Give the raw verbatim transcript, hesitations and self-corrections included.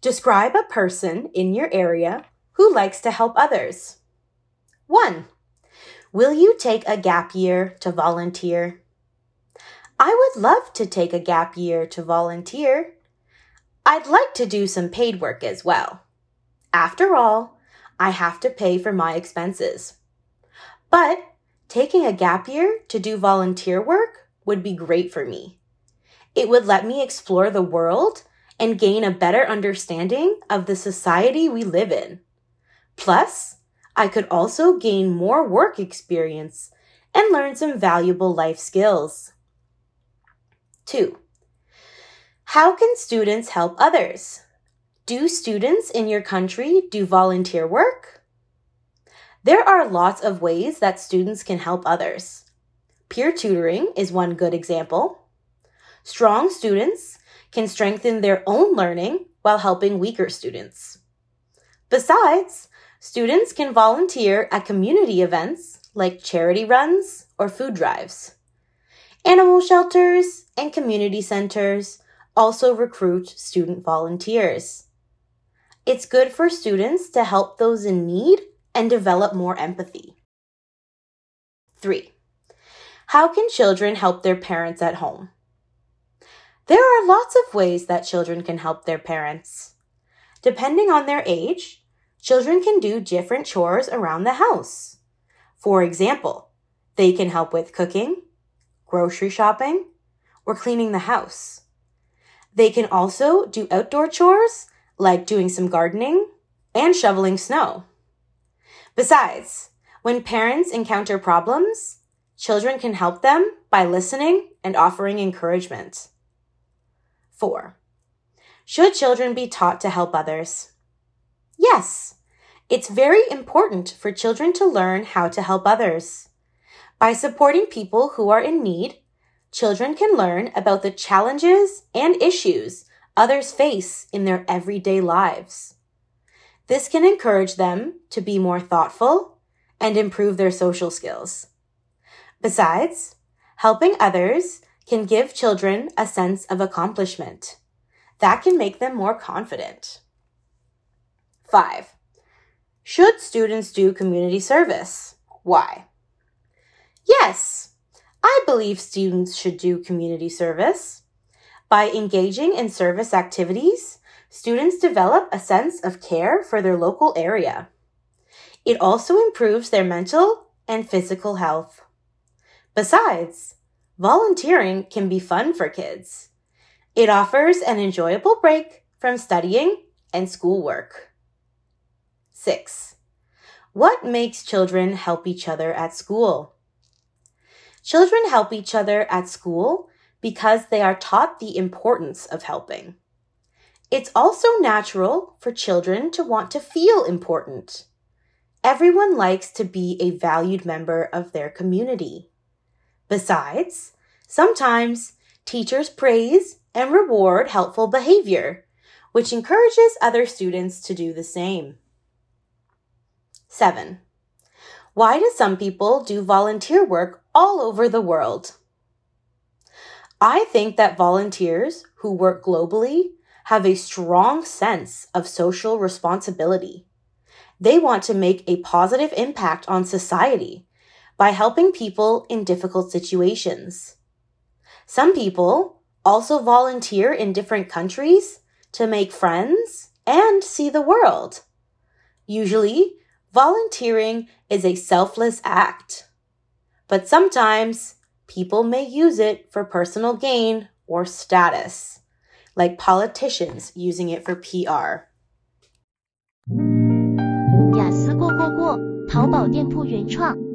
Describe a person in your area who likes to help others. one. Will you take a gap year to volunteer? I would love to take a gap year to volunteer. I'd like to do some paid work as well. After all, I have to pay for my expenses. But taking a gap year to do volunteer work would be great for me. It would let me explore the world and gain a better understanding of the society we live in. Plus, I could also gain more work experience and learn some valuable life skills. two. How can students help others? Do students in your country do volunteer work? There are lots of ways that students can help others. Peer tutoring is one good example. Strong students can strengthen their own learning while helping weaker students. Besides, students can volunteer at community events like charity runs or food drives. Animal shelters and community centers also recruit student volunteers. It's good for students to help those in need and develop more empathy. three. How can children help their parents at home? There are lots of ways that children can help their parents. Depending on their age, children can do different chores around the house. For example, they can help with cooking, grocery shopping, or cleaning the house. They can also do outdoor chores like doing some gardening and shoveling snow. Besides, when parents encounter problems, children can help them by listening and offering encouragement. four. Should children be taught to help others? Yes, it's very important for children to learn how to help others. By supporting people who are in need, children can learn about the challenges and issues others face in their everyday lives. This can encourage them to be more thoughtful and improve their social skills. Besides, helping others can give children a sense of accomplishment. That can make them more confident. five. Should students do community service? Why? Yes, I believe students should do community service. By engaging in service activities, students develop a sense of care for their local area. It also improves their mental and physical health. Besides, volunteering can be fun for kids. It offers an enjoyable break from studying and schoolwork. six. What makes children help each other at school? Children help each other at school because they are taught the importance of helping. It's also natural for children to want to feel important. Everyone likes to be a valued member of their community. Besides, sometimes teachers praise and reward helpful behavior, which encourages other students to do the same. seven. Why do some people do volunteer work all over the world? I think that volunteers who work globally have a strong sense of social responsibility. They want to make a positive impact on society by helping people in difficult situations. Some people also volunteer in different countries to make friends and see the world. Usually, volunteering is a selfless act, but sometimes people may use it for personal gain or status, like politicians using it for P R. 雅思过过过，淘宝店铺原创。